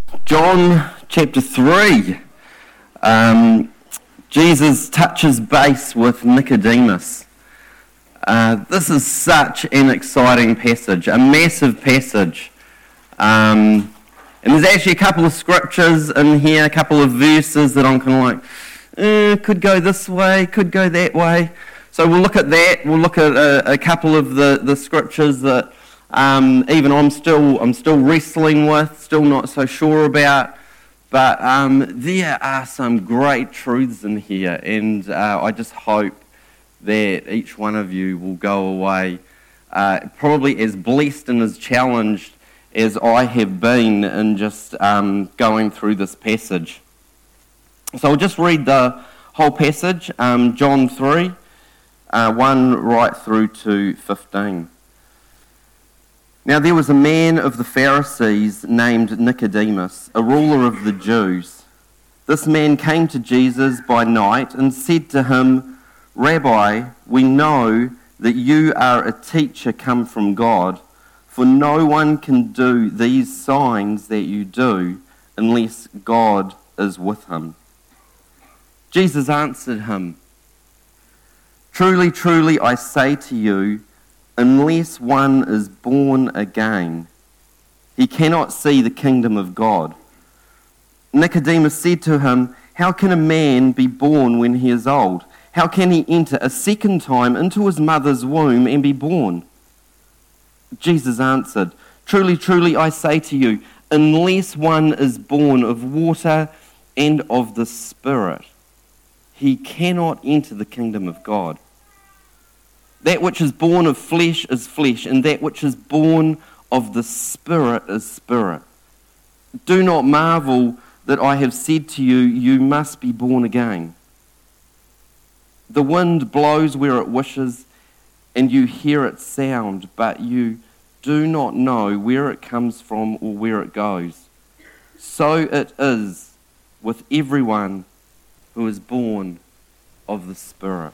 John chapter 3. Jesus touches base with Nicodemus. This is such an exciting passage, a massive passage. And there's actually a couple of scriptures in here, a couple of verses that I'm kind of like, could go this way, could go that way. So we'll look at that. We'll look at a couple of the scriptures that even I'm still wrestling with, still not so sure about. But there are some great truths in here, and I just hope that each one of you will go away probably as blessed and as challenged as I have been in just going through this passage. So I'll just read the whole passage, John 3, 1 right through to 15. Now there was a man of the Pharisees named Nicodemus, a ruler of the Jews. This man came to Jesus by night and said to him, "Rabbi, we know that you are a teacher come from God, for no one can do these signs that you do unless God is with him." Jesus answered him, "Truly, truly, I say to you, unless one is born again, he cannot see the kingdom of God." Nicodemus said to him, "How can a man be born when he is old? How can he enter a second time into his mother's womb and be born?" Jesus answered, "Truly, truly, I say to you, unless one is born of water and of the Spirit, he cannot enter the kingdom of God. That which is born of flesh is flesh, and that which is born of the Spirit is spirit. Do not marvel that I have said to you, you must be born again. The wind blows where it wishes, and you hear its sound, but you do not know where it comes from or where it goes. So it is with everyone who is born of the Spirit."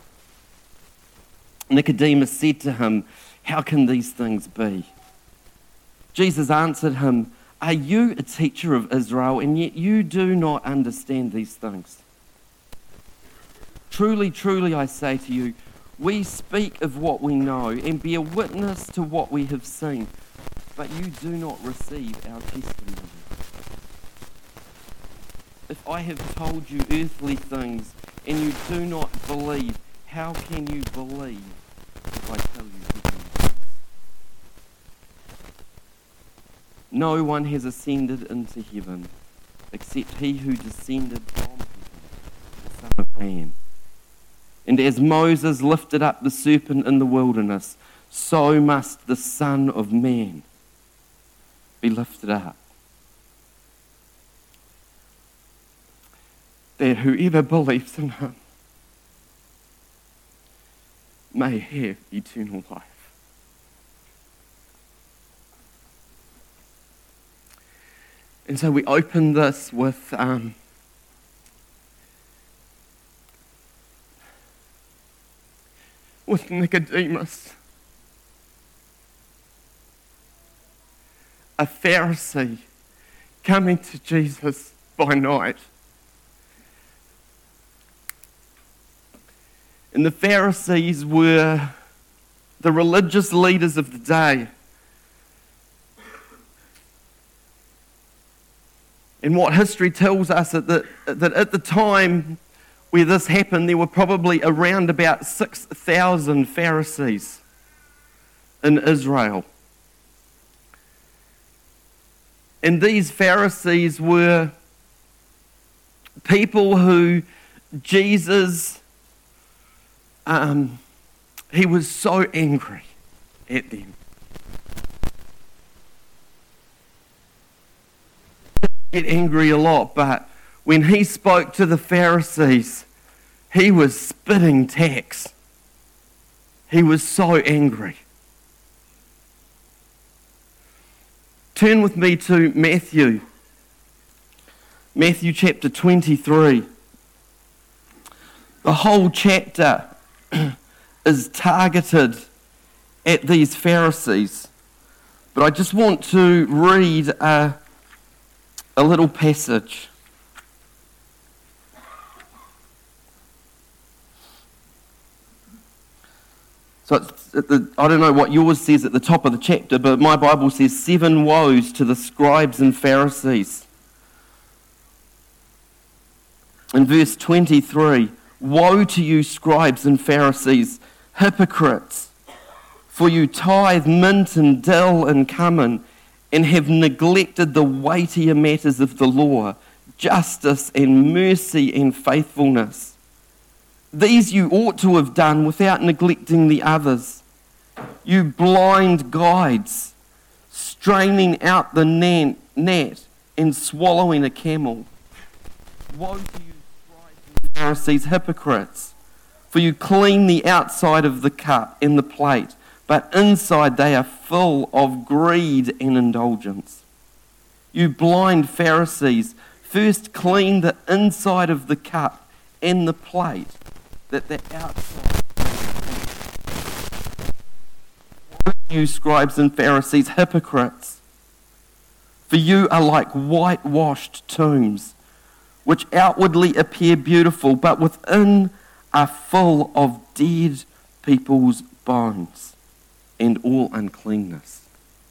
Nicodemus said to him, "How can these things be?" Jesus answered him, "Are you a teacher of Israel, and yet you do not understand these things? Truly, truly, I say to you, we speak of what we know and bear witness to what we have seen, but you do not receive our testimony. If I have told you earthly things and you do not believe, how can you believe if I tell you heavenly things? No one has ascended into heaven except he who descended from heaven, the Son of Man. And as Moses lifted up the serpent in the wilderness, so must the Son of Man be lifted up, that whoever believes in him may have eternal life." And so we open this with Nicodemus, a Pharisee, coming to Jesus by night. And the Pharisees were the religious leaders of the day. And what history tells us that at the time where this happened, there were probably around about 6,000 Pharisees in Israel. And these Pharisees were people who Jesus, he was so angry at them. He get angry a lot, but when he spoke to the Pharisees, he was spitting tacks. He was so angry. Turn with me to Matthew chapter 23. The whole chapter is targeted at these Pharisees. But I just want to read a a little passage. So I don't know what yours says at the top of the chapter, but my Bible says 7 woes to the scribes and Pharisees. In verse 23, woe to you scribes and Pharisees, hypocrites, for you tithe mint and dill and cumin, and have neglected the weightier matters of the law, justice and mercy and faithfulness. These you ought to have done without neglecting the others. You blind guides, straining out the gnat and swallowing a camel. Woe to you, scribes and Pharisees, hypocrites, for you clean the outside of the cup and the plate, but inside they are full of greed and indulgence. You blind Pharisees, first clean the inside of the cup and the plate, that the outside. Woe to you, scribes and Pharisees, hypocrites, for you are like whitewashed tombs, which outwardly appear beautiful, but within are full of dead people's bones and all uncleanness.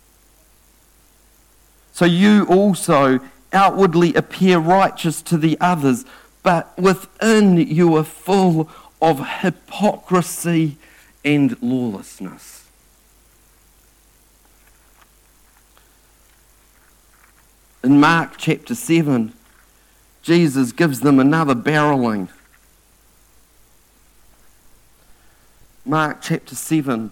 So you also outwardly appear righteous to the others, but within you are full of hypocrisy and lawlessness. In Mark chapter 7, Jesus gives them another barreling. Mark chapter 7.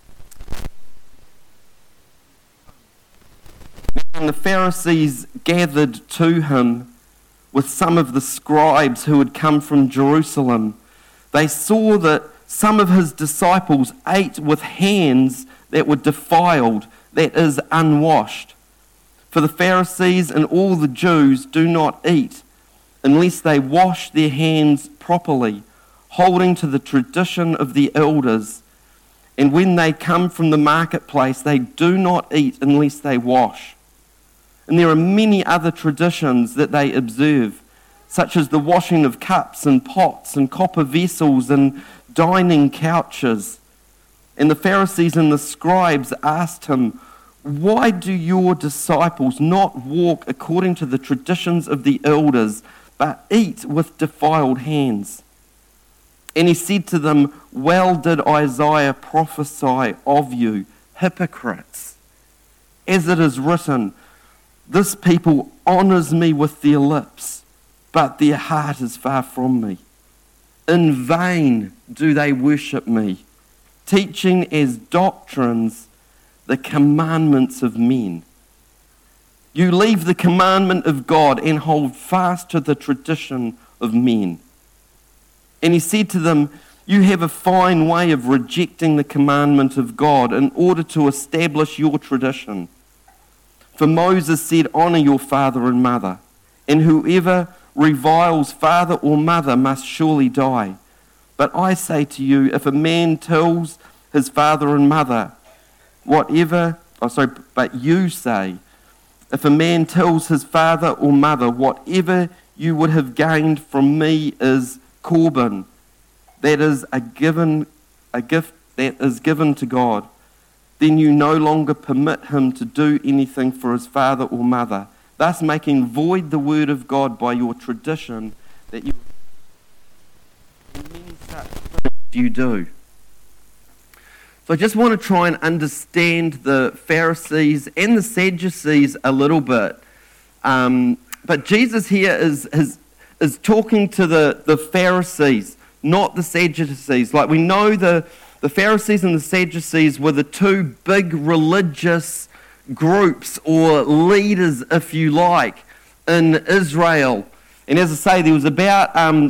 And the Pharisees gathered to him with some of the scribes who had come from Jerusalem. They saw that some of his disciples ate with hands that were defiled, that is, unwashed. For the Pharisees and all the Jews do not eat unless they wash their hands properly, holding to the tradition of the elders. And when they come from the marketplace, they do not eat unless they wash. And there are many other traditions that they observe, such as the washing of cups and pots and copper vessels and dining couches. And the Pharisees and the scribes asked him, "Why do your disciples not walk according to the traditions of the elders, but eat with defiled hands?" And he said to them, "Well did Isaiah prophesy of you, hypocrites. As it is written, this people honors me with their lips, but their heart is far from me. In vain do they worship me, teaching as doctrines the commandments of men. You leave the commandment of God and hold fast to the tradition of men." And he said to them, "You have a fine way of rejecting the commandment of God in order to establish your tradition. For Moses said, 'Honor your father and mother,' and whoever reviles father or mother must surely die. But I say to you, if a man tells his father and mother but you say, if a man tells his father or mother, 'Whatever you would have gained from me is Corban,' that is a gift that is given to God, then you no longer permit him to do anything for his father or mother, thus making void the word of God by your tradition that you and many such things you do." So I just want to try and understand the Pharisees and the Sadducees a little bit. But Jesus here is talking to the Pharisees, not the Sadducees. Like we know the Pharisees and the Sadducees were the two big religious groups or leaders, if you like, in Israel. And as I say, there was about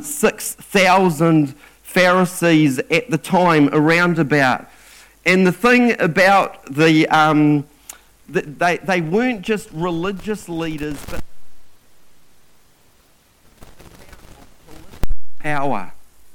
6,000 Pharisees at the time, around about. And the thing about they weren't just religious leaders, but power.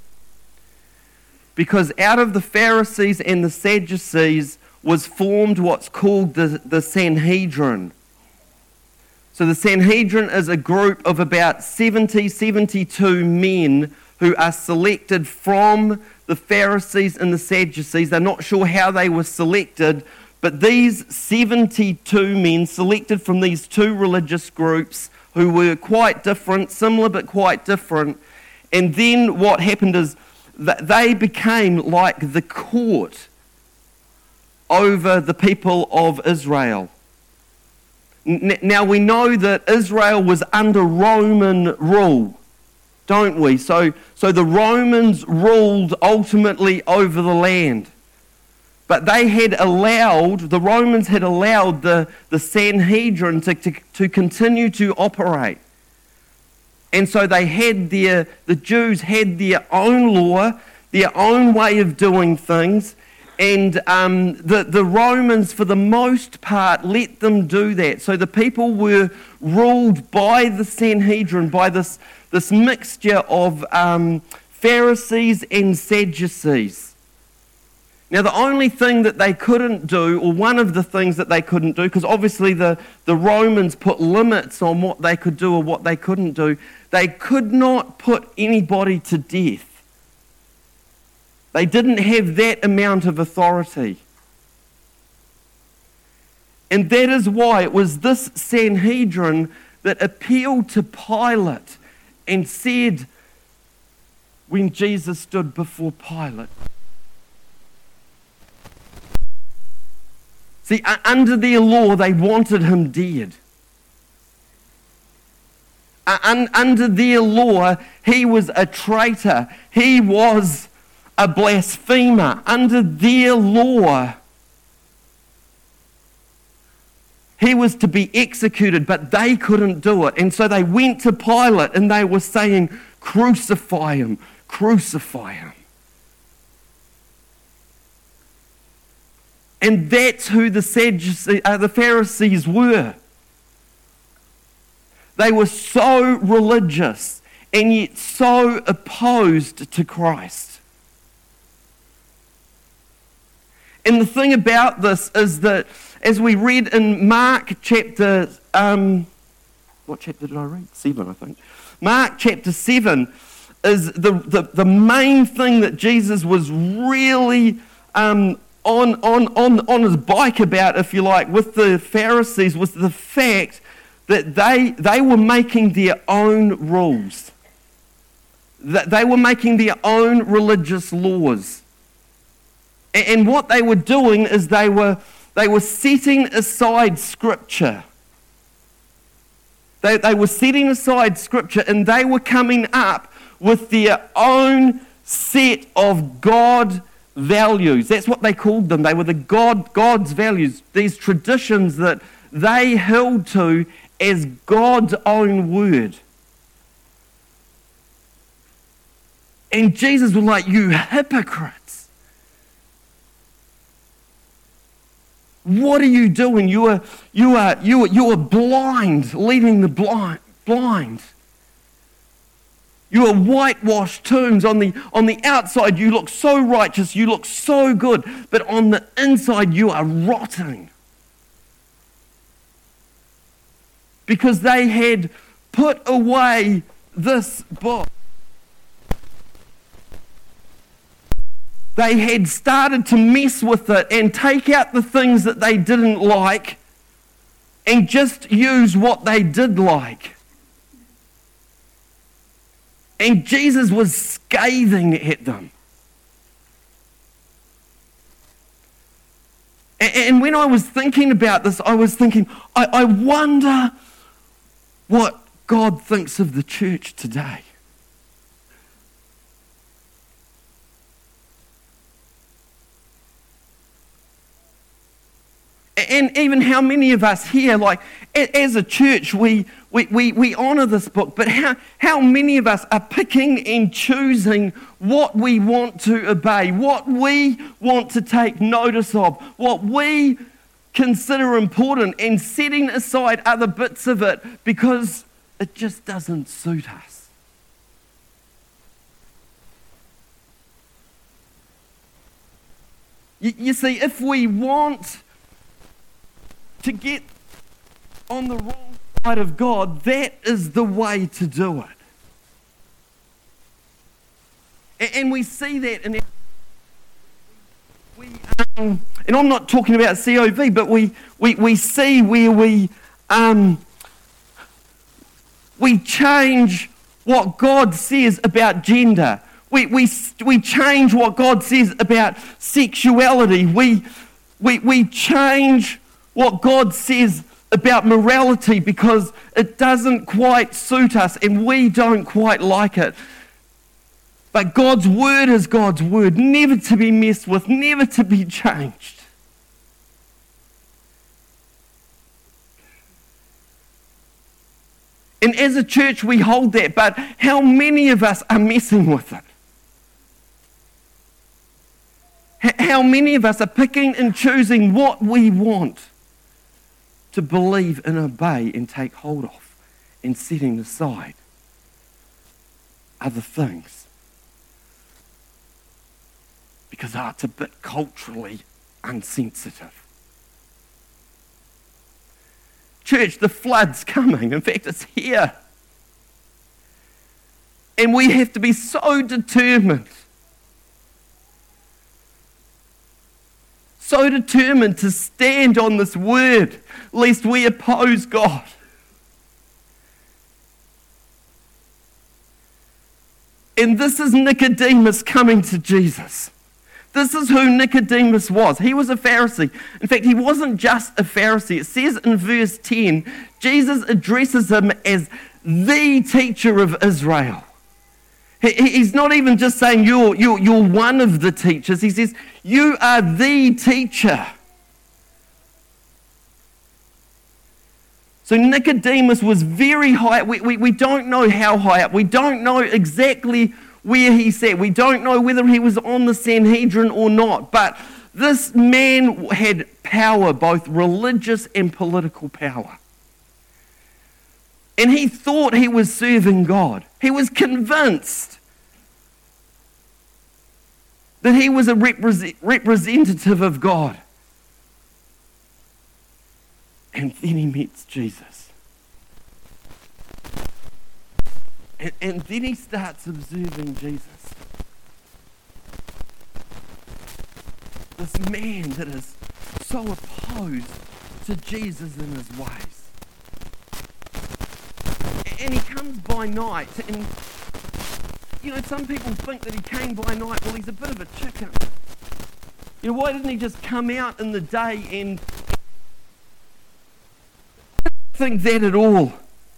Because out of the Pharisees and the Sadducees was formed what's called the Sanhedrin. So the Sanhedrin is a group of about 72 men who are selected from the Pharisees and the Sadducees. They're not sure how they were selected, but these 72 men selected from these two religious groups who were quite different, similar but quite different. And then what happened is that they became like the court over the people of Israel. Now we know that Israel was under Roman rule, don't we? So the Romans ruled ultimately over the land. But the Romans had allowed the Sanhedrin to continue to operate. And so the Jews had their own law, their own way of doing things, and the Romans, for the most part, let them do that. So the people were ruled by the Sanhedrin, by this mixture of Pharisees and Sadducees. Now, the only thing that they couldn't do, or one of the things that they couldn't do, because obviously the Romans put limits on what they could do or what they couldn't do, they could not put anybody to death. They didn't have that amount of authority. And that is why it was this Sanhedrin that appealed to Pilate and said, when Jesus stood before Pilate, see, under their law, they wanted him dead. Under their law, he was a traitor. He was a blasphemer. Under their law, he was to be executed, but they couldn't do it. And so they went to Pilate and they were saying, crucify him, crucify him. And that's who the Pharisees were. They were so religious and yet so opposed to Christ. And the thing about this is that, as we read in Mark chapter, what chapter did I read? 7, I think. Mark chapter 7 is the main thing that Jesus was really on his bike about, if you like, with the Pharisees, was the fact that they were making their own rules. That they were making their own religious laws. And what they were doing is they were setting aside Scripture. They were setting aside Scripture and they were coming up with their own set of God values. That's what they called them. They were God's values, these traditions that they held to as God's own word. And Jesus was like, you hypocrites. What are you doing? You are blind, leading the blind. You are whitewashed tombs. On the outside, you look so righteous, you look so good, but on the inside, you are rotting. Because they had put away this book. They had started to mess with it and take out the things that they didn't like and just use what they did like. And Jesus was scathing at them. And when I was thinking about this, I was thinking, I wonder what God thinks of the church today. And even how many of us here, like as a church, we honour this book, but how many of us are picking and choosing what we want to obey, what we want to take notice of, what we consider important, and setting aside other bits of it because it just doesn't suit us. You see, if we want to get on the wrong sight of God, that is the way to do it. And we see that in our... and I'm not talking about COV, but we see where we change what God says about gender. We change what God says about sexuality. We change what God says about morality because it doesn't quite suit us and we don't quite like it. But God's word is God's word, never to be messed with, never to be changed. And as a church we hold that, but how many of us are messing with it? How many of us are picking and choosing what we want to believe and obey and take hold of and setting aside other things? Because it's a bit culturally insensitive. Church, the flood's coming. In fact, it's here. And we have to be so determined to stand on this word, lest we oppose God. And this is Nicodemus coming to Jesus. This is who Nicodemus was. He was a Pharisee. In fact, he wasn't just a Pharisee. It says in verse 10, Jesus addresses him as the teacher of Israel. He's not even just saying you're one of the teachers. He says, you are the teacher. So Nicodemus was very high. We don't know how high up. We don't know exactly where he sat. We don't know whether he was on the Sanhedrin or not. But this man had power, both religious and political power. And he thought he was serving God. He was convinced that he was a representative of God. And then he meets Jesus. And then he starts observing Jesus. This man that is so opposed to Jesus and his ways. And he comes by night, and some people think that he came by night. Well, he's a bit of a chicken. Why didn't he just come out in the day? And I don't think that at all.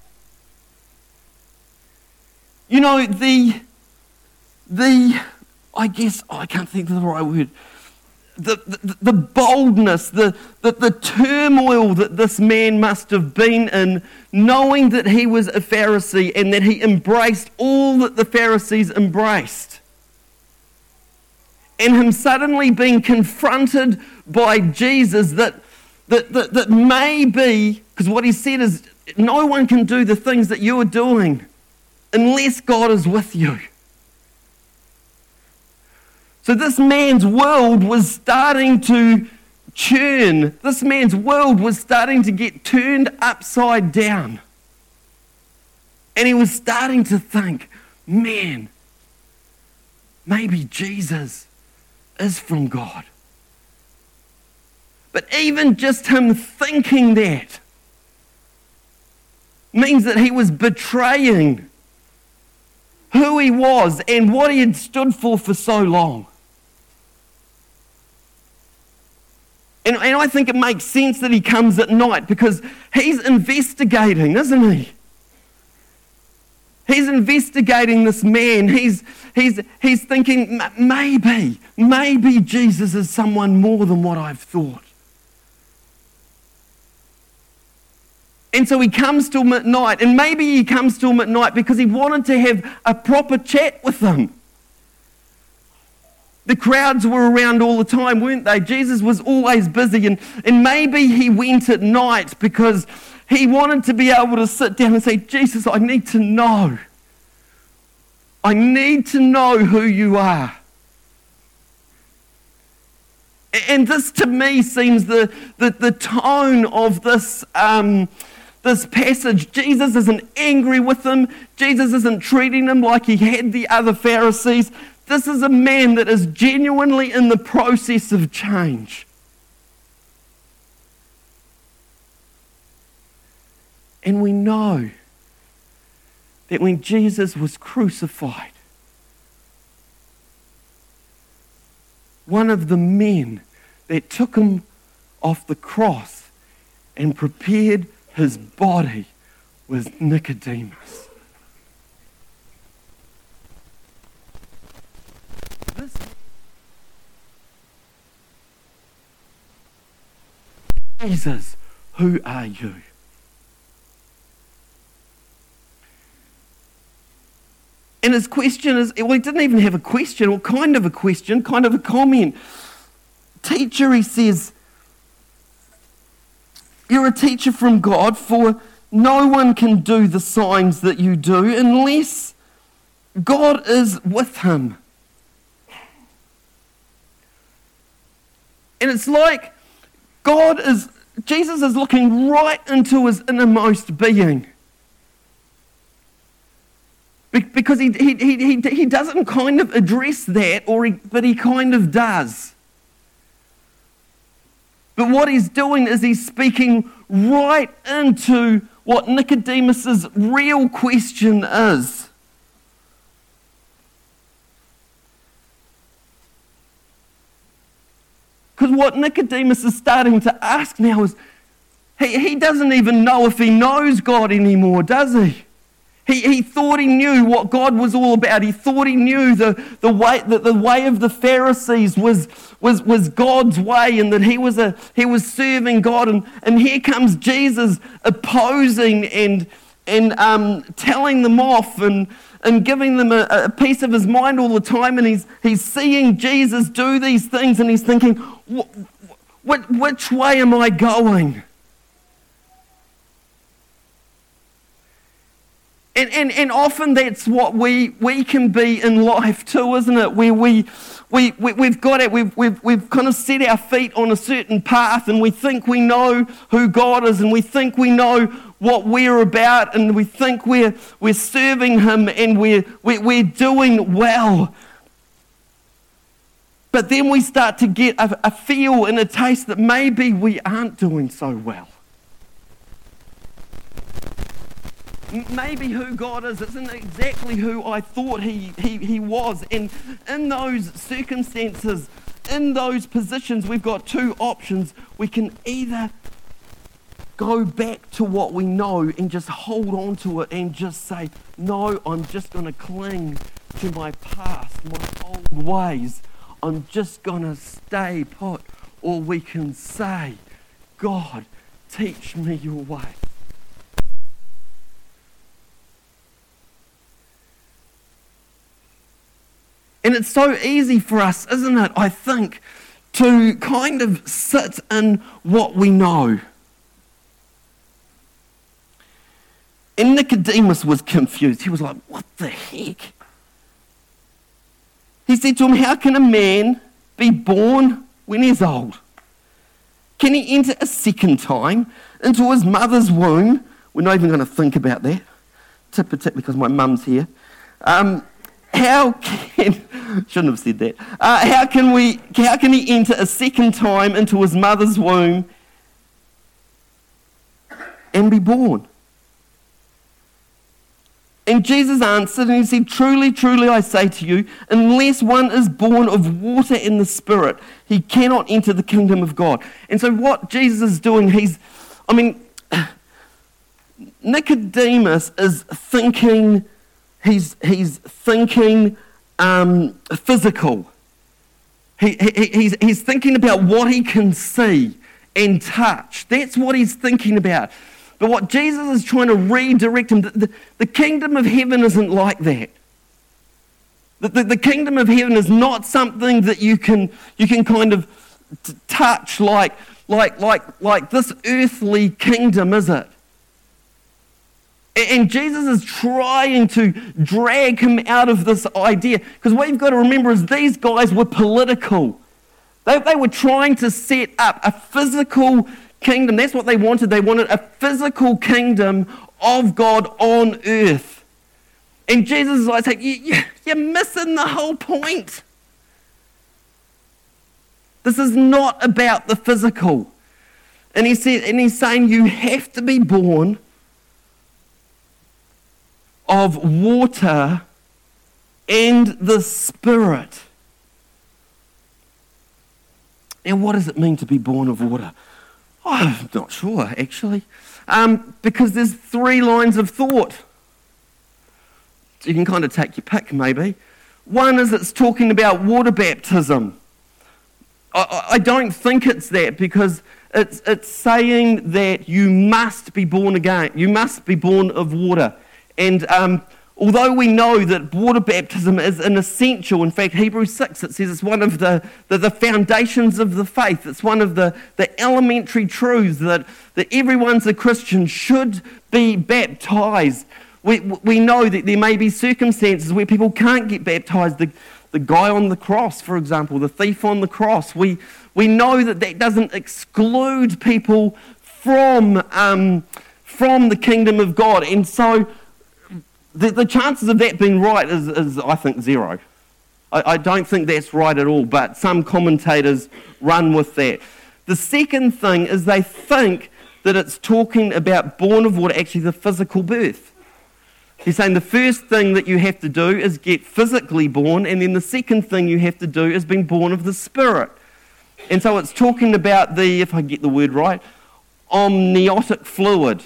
I guess I can't think of the right word. The boldness, the turmoil that this man must have been in, knowing that he was a Pharisee and that he embraced all that the Pharisees embraced. And him suddenly being confronted by Jesus that maybe, because what he said is, no one can do the things that you're doing unless God is with you. So this man's world was starting to churn. This man's world was starting to get turned upside down. And he was starting to think, man, maybe Jesus is from God. But even just him thinking that means that he was betraying who he was and what he had stood for so long. And I think it makes sense that he comes at night because he's investigating, isn't he? He's investigating this man. He's thinking, maybe Jesus is someone more than what I've thought. And so he comes to him at night, and maybe he comes to him at night because he wanted to have a proper chat with him. The crowds were around all the time, weren't they? Jesus was always busy, and maybe he went at night because he wanted to be able to sit down and say, Jesus, I need to know. I need to know who you are. And this to me seems the tone of this this passage, Jesus isn't angry with him. Jesus isn't treating him like he had the other Pharisees. This is a man that is genuinely in the process of change. And we know that when Jesus was crucified, one of the men that took him off the cross and prepared his body was Nicodemus. This Jesus, who are you? And his question is, well, he didn't even have a question, or kind of a question, kind of a comment. Teacher, he says, you're a teacher from God, for no one can do the signs that you do unless God is with him. And it's like Jesus is looking right into his innermost being. Because he doesn't kind of address that, but he kind of does. But what he's doing is he's speaking right into what Nicodemus's real question is. Because what Nicodemus is starting to ask now is, he doesn't even know if he knows God anymore, does he? He thought he knew what God was all about. He thought he knew the way of the Pharisees was God's way, and that he was serving God. And here comes Jesus opposing and telling them off and giving them a piece of his mind all the time. And he's seeing Jesus do these things, and he's thinking, which way am I going? And often that's what we can be in life too, isn't it? Where we've got it, we've kind of set our feet on a certain path, and we think we know who God is, and we think we know what we're about, and we think we're serving him, and we're doing well. But then we start to get a feel and a taste that maybe we aren't doing so well. Maybe who God is isn't exactly who I thought he was. And in those circumstances, in those positions, we've got two options. We can either go back to what we know and just hold on to it and just say, no, I'm just going to cling to my past, my old ways. I'm just going to stay put. Or we can say, God, teach me your way. And it's so easy for us, isn't it, I think, to kind of sit in what we know. And Nicodemus was confused. He was like, what the heck? He said to him, how can a man be born when he's old? Can he enter a second time into his mother's womb? We're not even going to think about that. Tip a tip because my mum's here. How can, shouldn't have said that. How can he enter a second time into his mother's womb and be born? And Jesus answered and he said, truly, truly, I say to you, unless one is born of water and the Spirit, he cannot enter the kingdom of God. And so what Jesus is doing, Nicodemus is thinking, he's thinking physical. He's thinking about what he can see and touch. That's what he's thinking about. But what Jesus is trying to redirect him, the kingdom of heaven isn't like that. The kingdom of heaven is not something that you can kind of touch like this earthly kingdom, is it? And Jesus is trying to drag him out of this idea. Because what you've got to remember is these guys were political. They were trying to set up a physical kingdom. That's what they wanted. They wanted a physical kingdom of God on earth. And Jesus is like saying, you're missing the whole point. This is not about the physical. And he's saying you have to be born of water and the Spirit. And what does it mean to be born of water? Oh, I'm not sure, actually. Because there's 3 lines of thought. So you can kind of take your pick, maybe. One is it's talking about water baptism. I don't think it's that, because it's saying that you must be born again. You must be born of water. And although we know that water baptism is an essential, in fact, Hebrews 6, it says it's one of the foundations of the faith. It's one of the elementary truths that everyone's a Christian should be baptized. We know that there may be circumstances where people can't get baptized. The guy on the cross, for example, the thief on the cross, we know that doesn't exclude people from the kingdom of God. And so the chances of that being right is I think, 0. I don't think that's right at all, but some commentators run with that. The second thing is they think that it's talking about born of water, actually the physical birth. He's saying the first thing that you have to do is get physically born, and then the second thing you have to do is being born of the Spirit. And so it's talking about if I get the word right, amniotic fluid.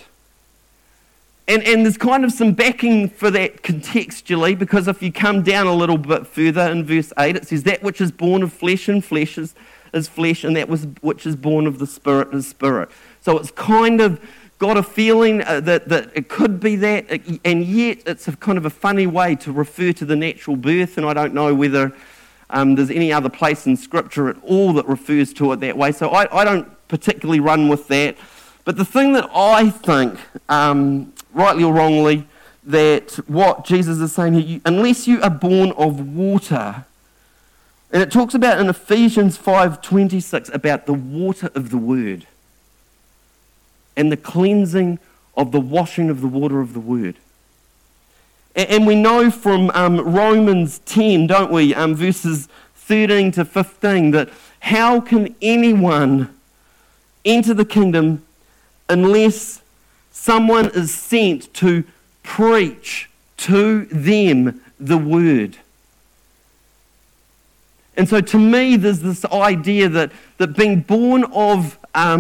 And there's kind of some backing for that contextually, because if you come down a little bit further in verse 8, it says, that which is born of flesh and flesh is flesh, and that which is born of the Spirit is spirit. So it's kind of got a feeling that it could be that, and yet it's a kind of a funny way to refer to the natural birth, and I don't know whether there's any other place in Scripture at all that refers to it that way, so I don't particularly run with that. But the thing that I think, rightly or wrongly, that what Jesus is saying here, unless you are born of water, and it talks about in Ephesians 5:26 about the water of the Word, and the cleansing of the washing of the water of the Word. And we know from Romans 10, don't we, verses 13 to 15, that how can anyone enter the kingdom unless someone is sent to preach to them the Word? And so to me, there's this idea that being born of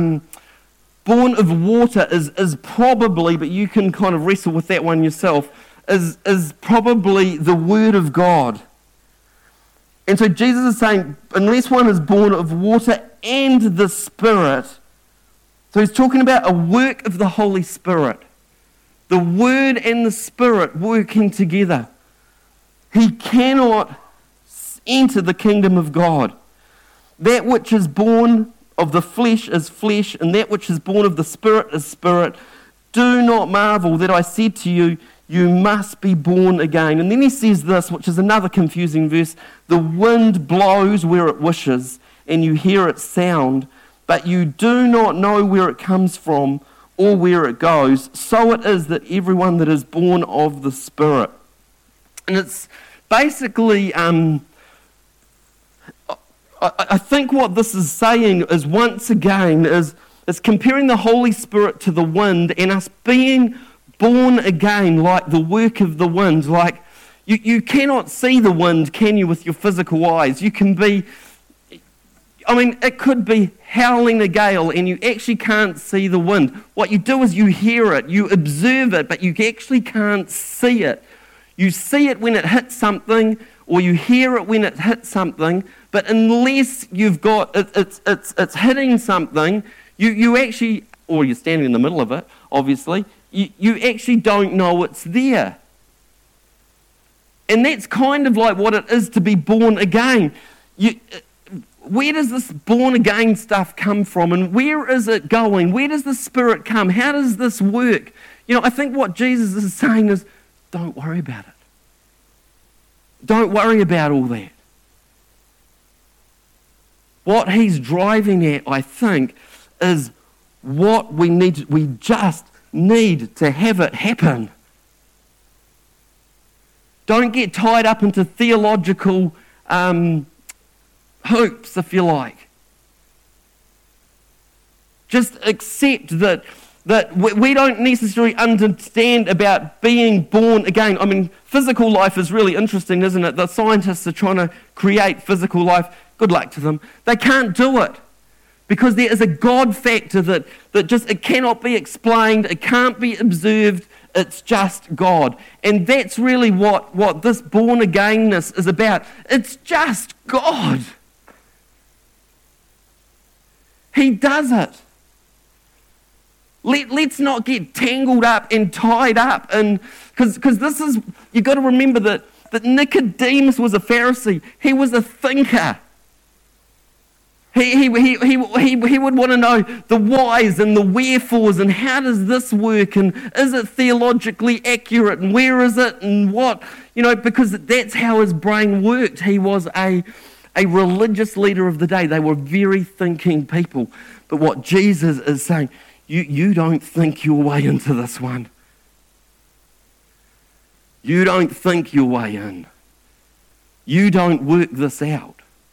water is probably, but you can kind of wrestle with that one yourself, is probably the Word of God. And so Jesus is saying, unless one is born of water and the Spirit, so he's talking about a work of the Holy Spirit, the Word and the Spirit working together. He cannot enter the kingdom of God. That which is born of the flesh is flesh, and that which is born of the Spirit is spirit. Do not marvel that I said to you, you must be born again. And then he says this, which is another confusing verse, the wind blows where it wishes, and you hear its sound, but you do not know where it comes from or where it goes. So it is that everyone that is born of the Spirit. And it's basically I think what this is saying is, once again, is comparing the Holy Spirit to the wind, and us being born again like the work of the wind. Like, you cannot see the wind, can you, with your physical eyes? You can be, it could be howling a gale and you actually can't see the wind. What you do is you hear it, you observe it, but you actually can't see it. You see it when it hits something, or you hear it when it hits something, but unless you've got it's hitting something, you actually, or you're standing in the middle of it, obviously, you actually don't know it's there. And that's kind of like what it is to be born again. Where does this born again stuff come from, and where is it going? Where does the Spirit come? How does this work? I think what Jesus is saying is, don't worry about it. Don't worry about all that. What he's driving at, I think, is what we need. We just need to have it happen. Don't get tied up into theological hoops, if you like. Just accept that we don't necessarily understand about being born again. I mean, physical life is really interesting, isn't it? The scientists are trying to create physical life. Good luck to them. They can't do it because there is a God factor that just, it cannot be explained, it can't be observed, it's just God. And that's really what this born againness is about. It's just God. He does it. Let's not get tangled up and tied up, and because this is, you've got to remember that Nicodemus was a Pharisee. He was a thinker. He would want to know the whys and the wherefores and how does this work and is it theologically accurate and where is it and what, because that's how his brain worked. He was a religious leader of the day. They were very thinking people. But what Jesus is saying, you don't think your way into this one. You don't think your way in. You don't work this out.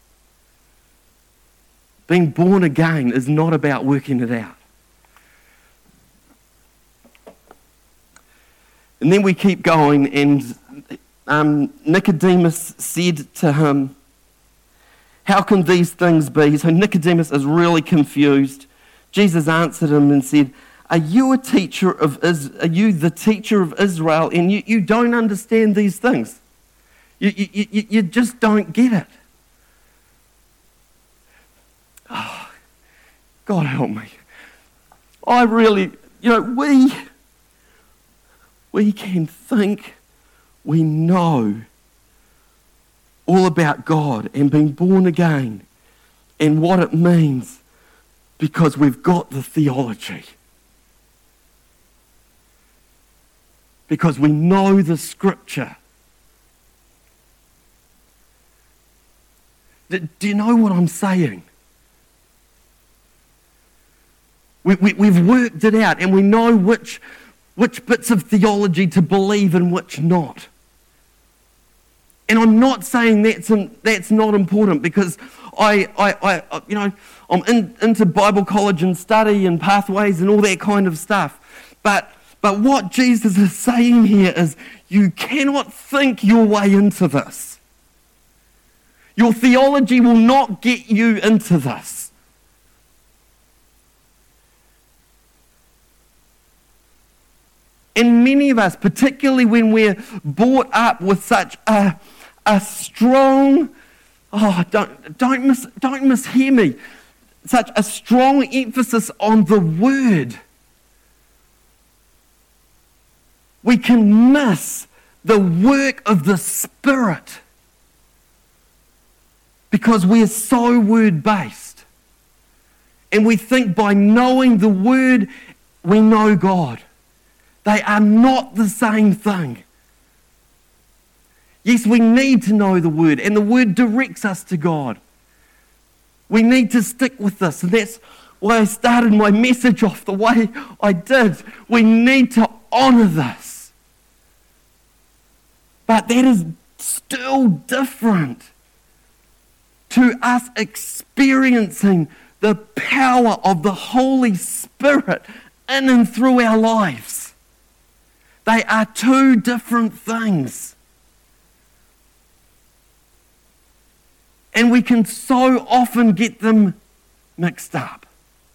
Being born again is not about working it out. And then we keep going, and Nicodemus said to him, "How can these things be?" So Nicodemus is really confused. Jesus answered him and said, Are you the teacher of Israel, and you don't understand these things? You just don't get it. Oh, God help me. I really, we can think we know all about God and being born again and what it means because we've got the theology. Because we know the scripture. Do you know what I'm saying? We've worked it out and we know which bits of theology to believe and which not. And I'm not saying that's not important because I'm into Bible college and study and pathways and all that kind of stuff. But what Jesus is saying here is you cannot think your way into this. Your theology will not get you into this. And many of us, particularly when we're brought up with such a strong, don't mishear me, such a strong emphasis on the word, we can miss the work of the Spirit because we are so word-based. And we think by knowing the word, we know God. They are not the same thing. Yes, we need to know the word, and the word directs us to God. We need to stick with this, and that's why I started my message off the way I did. We need to honour this. But that is still different to us experiencing the power of the Holy Spirit in and through our lives. They are two different things. And we can so often get them mixed up.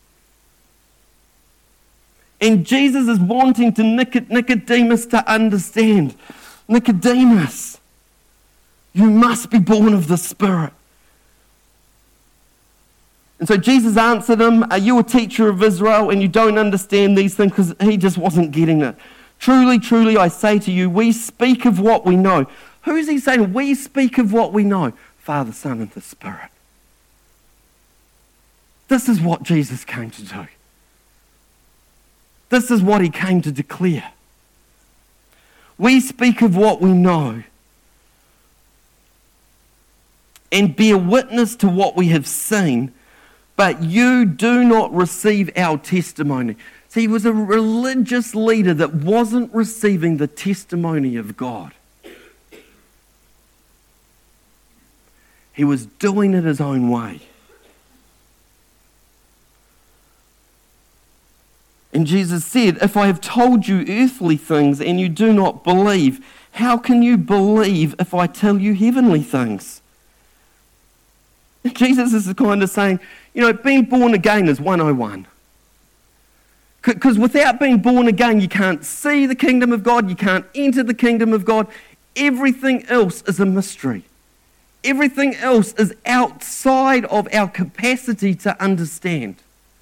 And Jesus is wanting to Nicodemus to understand. Nicodemus, you must be born of the Spirit. And so Jesus answered him, Are you a teacher of Israel and you don't understand these things? Because he just wasn't getting it. Truly, truly, I say to you, we speak of what we know. Who's he saying? We speak of what we know. Father, Son, and the Spirit. This is what Jesus came to do. This is what he came to declare. We speak of what we know and bear witness to what we have seen, but you do not receive our testimony. See, he was a religious leader that wasn't receiving the testimony of God. He was doing it his own way. And Jesus said, if I have told you earthly things and you do not believe, how can you believe if I tell you heavenly things? And Jesus is kind of saying, being born again is 101. Because without being born again, you can't see the kingdom of God, you can't enter the kingdom of God. Everything else is a mystery. Everything else is outside of our capacity to understand.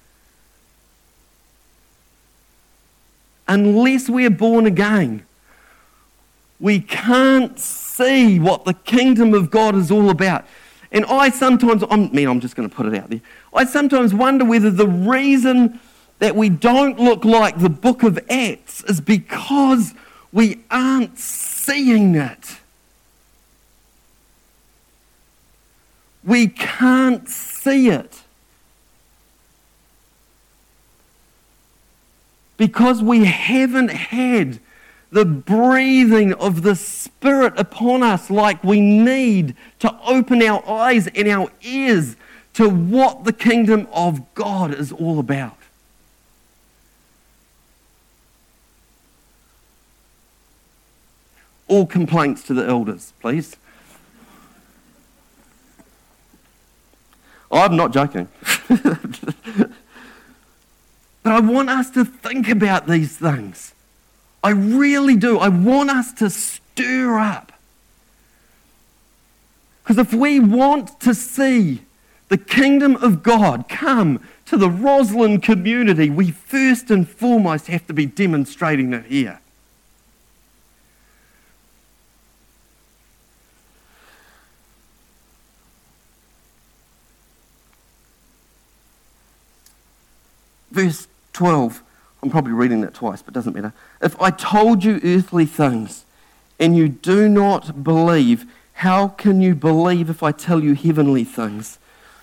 Unless we're born again, we can't see what the kingdom of God is all about. And I'm just going to put it out there. I sometimes wonder whether the reason that we don't look like the book of Acts is because we aren't seeing it. We can't see it. Because we haven't had the breathing of the Spirit upon us like we need to open our eyes and our ears to what the kingdom of God is all about. All complaints to the elders, please. I'm not joking. But I want us to think about these things. I really do. I want us to stir up. Because if we want to see the kingdom of God come to the Roslyn community, we first and foremost have to be demonstrating it here. Verse 12, I'm probably reading that twice, but it doesn't matter. If I told you earthly things and you do not believe, how can you believe if I tell you heavenly things?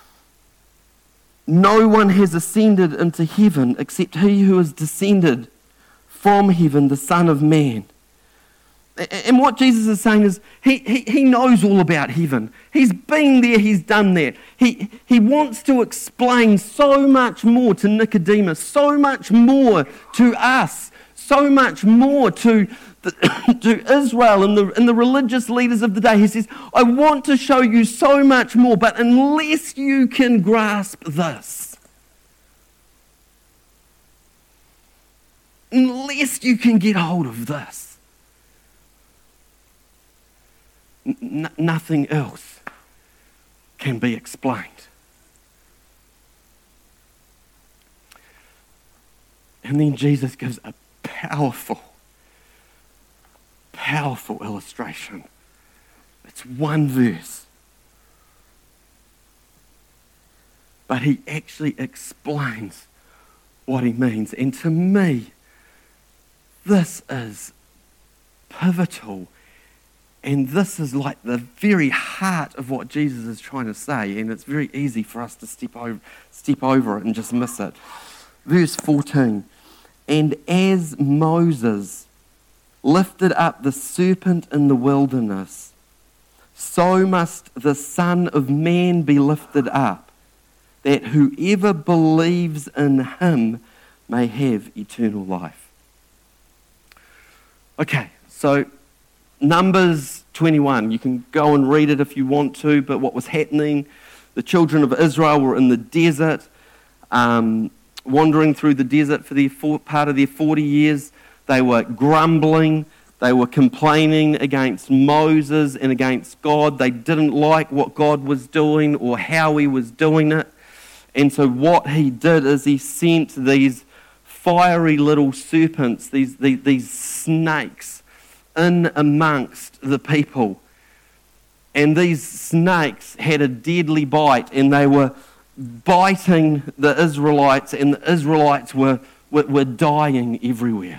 No one has ascended into heaven except he who is descended from heaven, the Son of Man. And what Jesus is saying is he knows all about heaven. He's been there, he's done that. He wants to explain so much more to Nicodemus, so much more to us, so much more to Israel and the religious leaders of the day. He says, I want to show you so much more, but unless you can grasp this, unless you can get hold of this, nothing else can be explained. And then Jesus gives a powerful illustration. It's one verse. But he actually explains what he means. And to me, this is pivotal. And this is like the very heart of what Jesus is trying to say. And it's very easy for us to step over it and just miss it. Verse 14. And as Moses lifted up the serpent in the wilderness, so must the Son of Man be lifted up, that whoever believes in him may have eternal life. Okay, so Numbers 21, you can go and read it if you want to, but what was happening, the children of Israel were in the desert, wandering through the desert for part of their 40 years. They were grumbling, they were complaining against Moses and against God. They didn't like what God was doing or how he was doing it. And so what he did is he sent these fiery little serpents, these snakes, in amongst the people. And these snakes had a deadly bite, and they were biting the Israelites, and the Israelites were dying everywhere.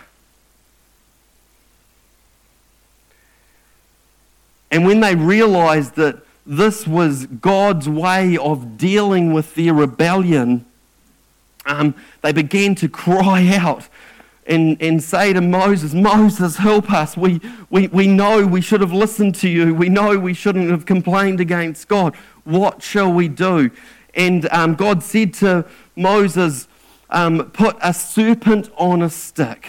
And when they realized that this was God's way of dealing with their rebellion, they began to cry out and say to Moses, Moses, help us. We know we should have listened to you. We know we shouldn't have complained against God. What shall we do? And God said to Moses, put a serpent on a stick.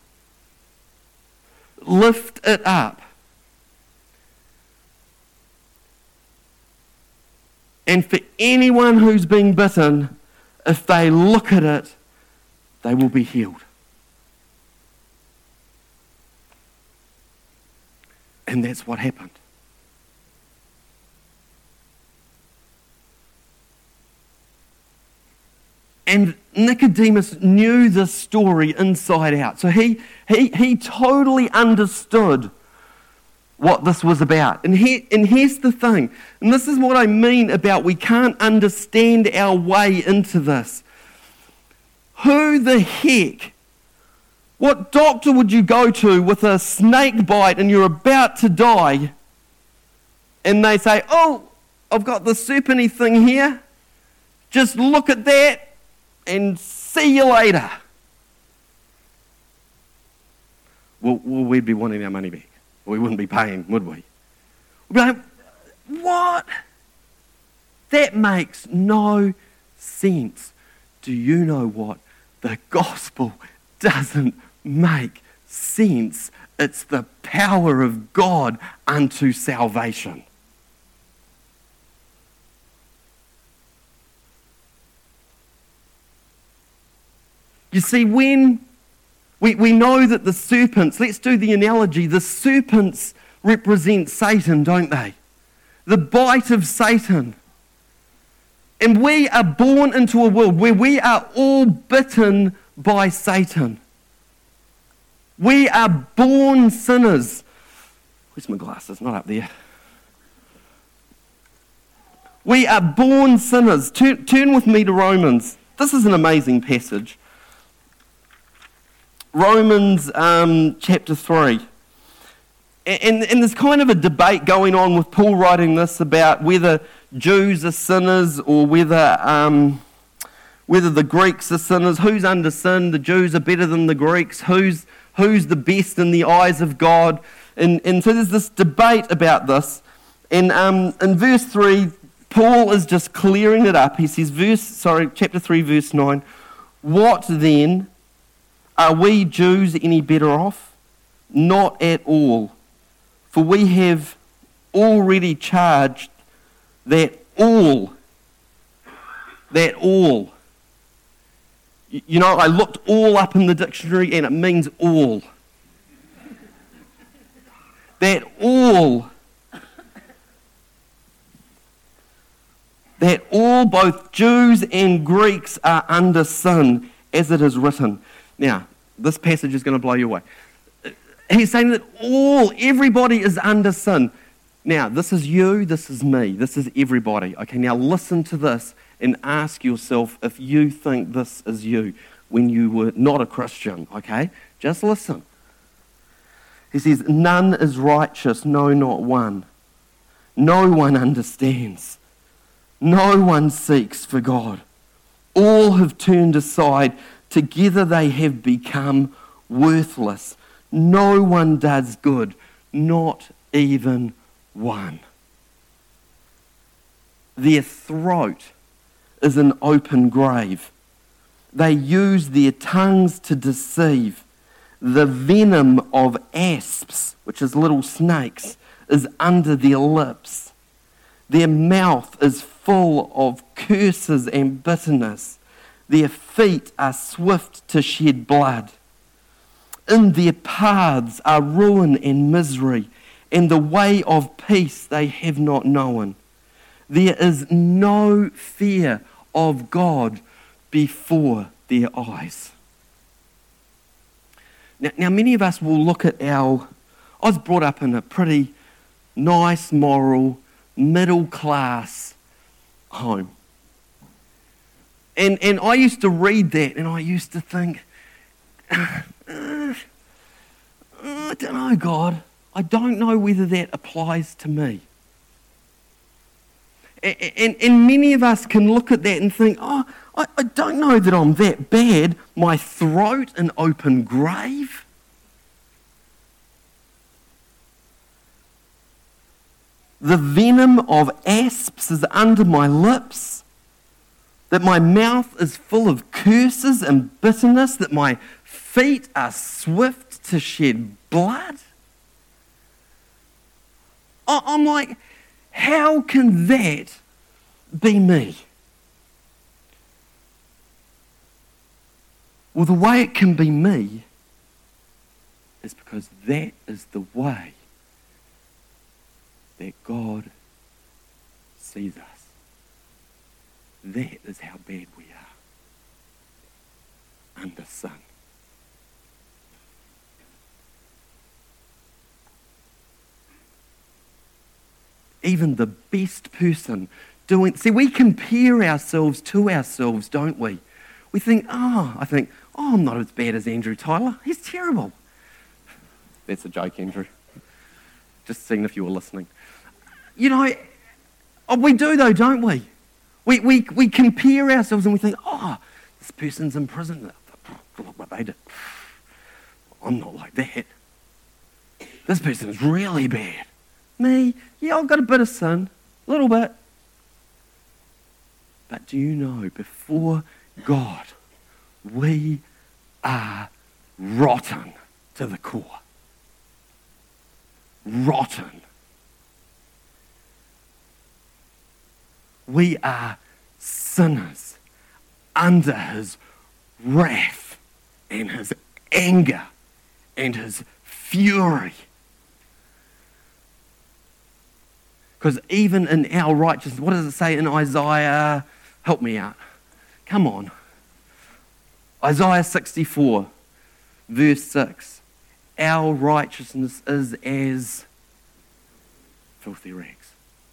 Lift it up. And for anyone who's been bitten, if they look at it, they will be healed. And that's what happened. And Nicodemus knew this story inside out. So he totally understood what this was about. And here's the thing, and this is what I mean about we can't understand our way into this. Who the heck, what doctor would you go to with a snake bite and you're about to die, and they say, oh, I've got the serpenty thing here, just look at that and see you later? Well, we'd be wanting our money back. We wouldn't be paying, would we? We'd be like, what? That makes no sense. Do you know what? The gospel doesn't make sense. It's the power of God unto salvation. You see, when we know that the serpents, let's do the analogy, the serpents represent Satan, don't they? The bite of Satan. And we are born into a world where we are all bitten by Satan. We are born sinners. Where's my glasses? Not up there. We are born sinners. Turn with me to Romans. This is an amazing passage. Romans chapter 3. And there's kind of a debate going on with Paul writing this about whether Jews are sinners or whether the Greeks are sinners. Who's under sin? The Jews are better than the Greeks. Who's the best in the eyes of God? And so there's this debate about this. And in verse 3, Paul is just clearing it up. He says, chapter 3, verse 9, what then? Are we Jews any better off? Not at all. For we have already charged that all, you know, I looked all up in the dictionary and it means all. That all, both Jews and Greeks are under sin, as it is written. Now, this passage is going to blow you away. He's saying that everybody is under sin. Now, this is you, this is me, this is everybody. Okay, now listen to this and ask yourself if you think this is you when you were not a Christian, okay? Just listen. He says, none is righteous, no, not one. No one understands. No one seeks for God. All have turned aside. Together they have become worthless. No one does good, not even one. Their throat is an open grave. They use their tongues to deceive. The venom of asps, which is little snakes, is under their lips. Their mouth is full of curses and bitterness. Their feet are swift to shed blood. In their paths are ruin and misery, and the way of peace they have not known. There is no fear of God before their eyes. Now many of us will look at I was brought up in a pretty nice, moral, middle-class home. And I used to read that and I used to think, I don't know, God. I don't know whether that applies to me. And many of us can look at that and think, oh, I don't know that I'm that bad. My throat an open grave. The venom of asps is under my lips. That my mouth is full of curses and bitterness. That my feet are swift to shed blood. I'm like, how can that be me? Well, the way it can be me is because that is the way that God sees us. That is how bad we are under sin. Even the best person doing... See, we compare ourselves to ourselves, don't we? We think, I'm not as bad as Andrew Tyler. He's terrible. That's a joke, Andrew. Just seeing if you were listening. You know, we do though, don't we? We compare ourselves and we think, this person's in prison. Look what they did. I'm not like that. This person's really bad. Me, yeah, I've got a bit of sin. A little bit. But do you know, before God, we are rotten to the core. Rotten. We are sinners under his wrath and his anger and his fury. Because even in our righteousness, what does it say in Isaiah? Help me out. Come on. Isaiah 64, verse 6. Our righteousness is as filthy rags.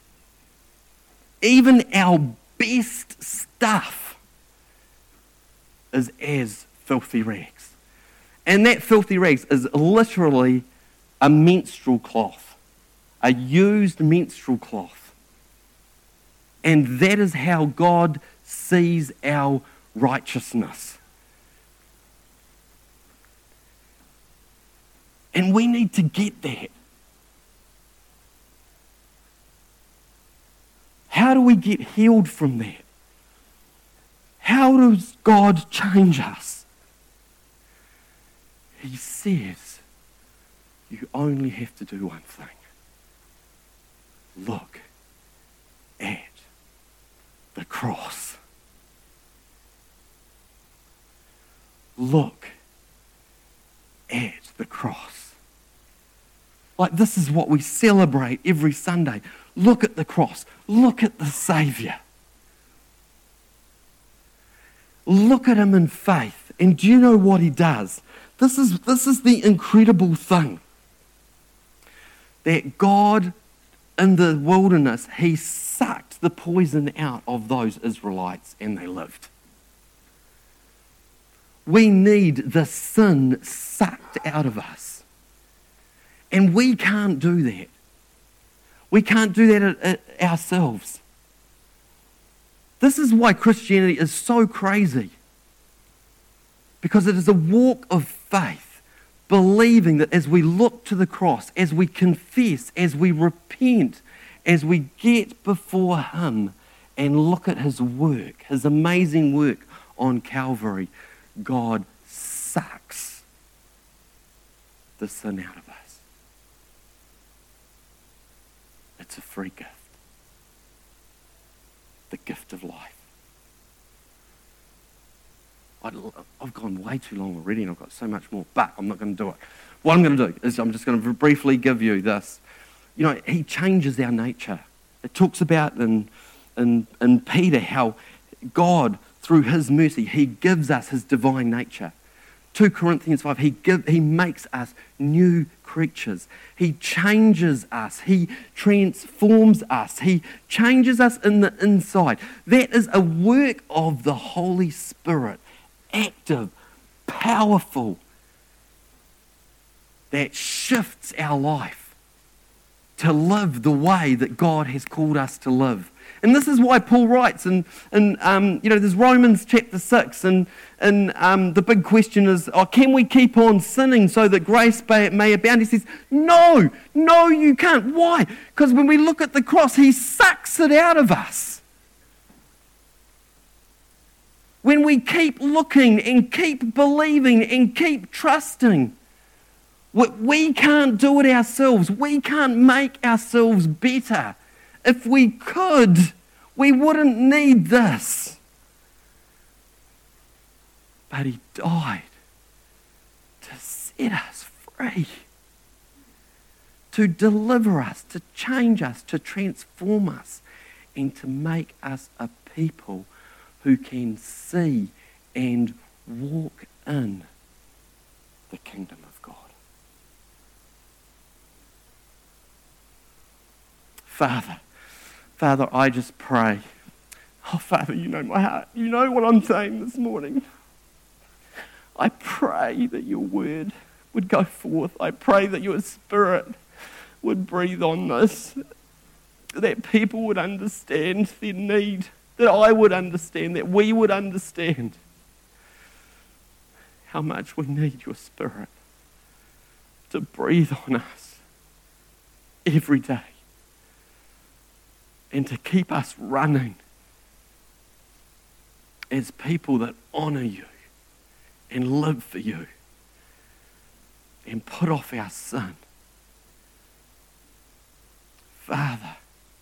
Even our best stuff is as filthy rags. And that filthy rags is literally a menstrual cloth. A used menstrual cloth. And that is how God sees our righteousness. And we need to get that. How do we get healed from that? How does God change us? He says, you only have to do one thing. Look at the cross. Look at the cross. Like, this is what we celebrate every Sunday. Look at the cross. Look at the Saviour. Look at him in faith. And do you know what he does? This is the incredible thing. That God, in the wilderness, he sucked the poison out of those Israelites and they lived. We need the sin sucked out of us. And we can't do that. We can't do that ourselves. This is why Christianity is so crazy. Because it is a walk of faith, believing that as we look to the cross, as we confess, as we repent, as we get before him and look at his work, his amazing work on Calvary, God sucks the sin out of us. It's a free gift. The gift of life. I've gone way too long already and I've got so much more, but I'm not going to do it. What I'm going to do is I'm just going to briefly give you this. You know, he changes our nature. It talks about in Peter how God, through his mercy, he gives us his divine nature. 2 Corinthians 5, he makes us new creatures. He changes us. He transforms us. He changes us in the inside. That is a work of the Holy Spirit. Active, powerful, that shifts our life. to live the way that God has called us to live. And this is why Paul writes, and there's Romans chapter 6, and the big question is, can we keep on sinning so that grace may abound? He says, no, you can't. Why? Because when we look at the cross, he sucks it out of us. When we keep looking and keep believing and keep trusting, we can't do it ourselves. We can't make ourselves better. If we could, we wouldn't need this. But he died to set us free, to deliver us, to change us, to transform us, and to make us a people who can see and walk in the kingdom of God. Father, I just pray. Oh, Father, you know my heart. You know what I'm saying this morning. I pray that your word would go forth. I pray that your Spirit would breathe on this, that people would understand their need, that I would understand, that we would understand how much we need your Spirit to breathe on us every day and to keep us running as people that honour you and live for you and put off our sin. Father,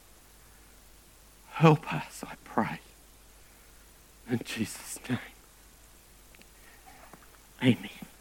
help us, I pray. In Jesus' name, amen.